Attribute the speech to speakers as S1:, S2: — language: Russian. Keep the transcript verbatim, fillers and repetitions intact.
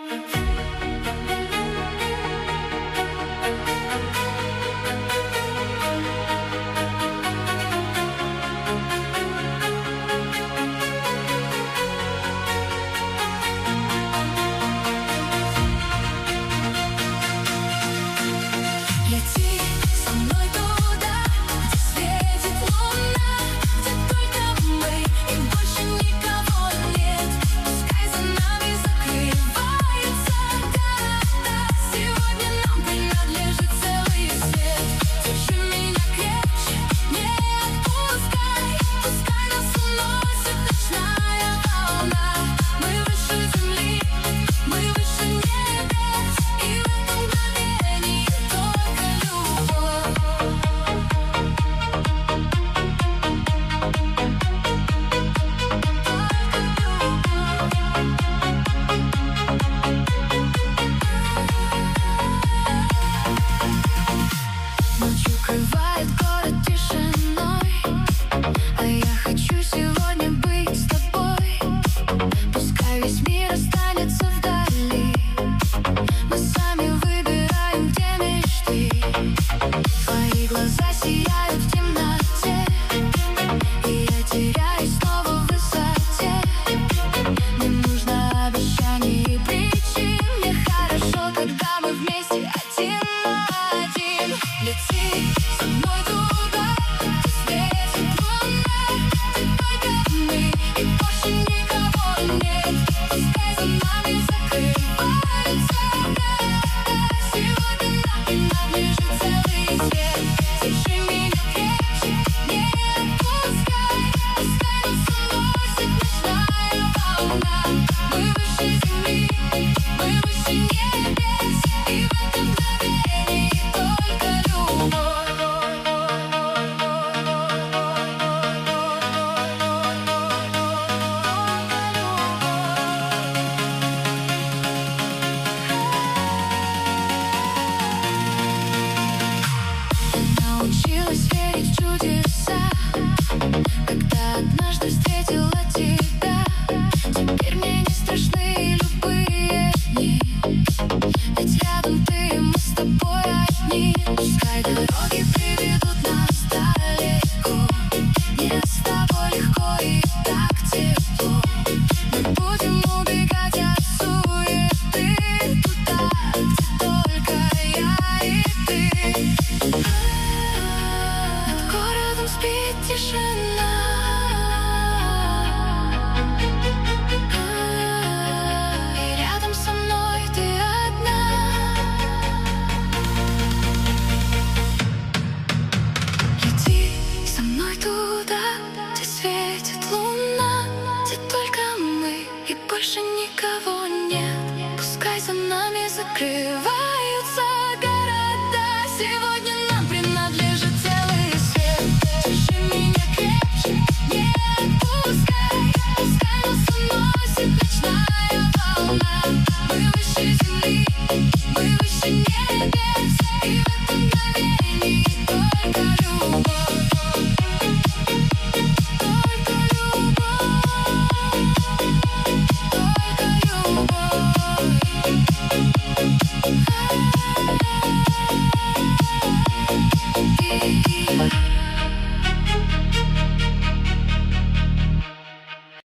S1: Лети со мной туда, где светит луна, где только мы и больше никого нет. Пускай за нами закрываются города, сегодня нам принадлежит целый свет. Держи меня крепче, не отпускай, пускай нас уносит ночная волна. Мы выше земли, мы выше небес, и в этом мгновении только любовь. Ночь укрывает город тишиной, а я хочу сегодня быть с тобой. Пускай весь мир останется вдали, мы сами выбираем, где мечты. Твои глаза сияют в темноте, и я теряюсь снова в высоте. Не нужно обещаний и причин, мне хорошо, когда мы вместе один на один. Лети со мной туда, где светит луна, где только мы и больше никого нет. Пускай за нами закрываются города, сегодня нам принадлежит целый свет. Держи меня крепче, не отпускай, пускай нас уносит ночная волна. Мы выше земли, мы выше небес, и в этом мгновении только любовь. Научилась верить в чудеса, когда однажды встретила тебя. Теперь мне не страшны любые дни, ведь рядом ты, и мы с тобой одни. Пускай дороги приведут нас далеко, мне с тобой легко и так тепло. Мы будем убегать от суеты туда, где только я и ты. Над городом спит тишина, и рядом со мной ты одна. Лети со мной туда, где светит луна, где только мы и больше никого нет. Пускай за нами закрывают